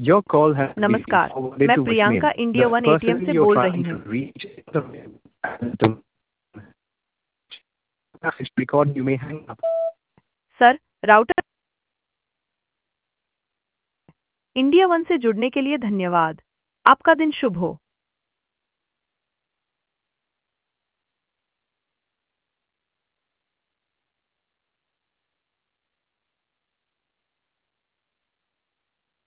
Your call has been नमस्कार, forwarded मैं to voicemail. Priyanka India The one ATM person से you're बोल रही trying to हूँ। reach is the message record. You may hang up. Sir, router India one से जुड़ने के लिए धन्यवाद। आपका दिन शुभ हो।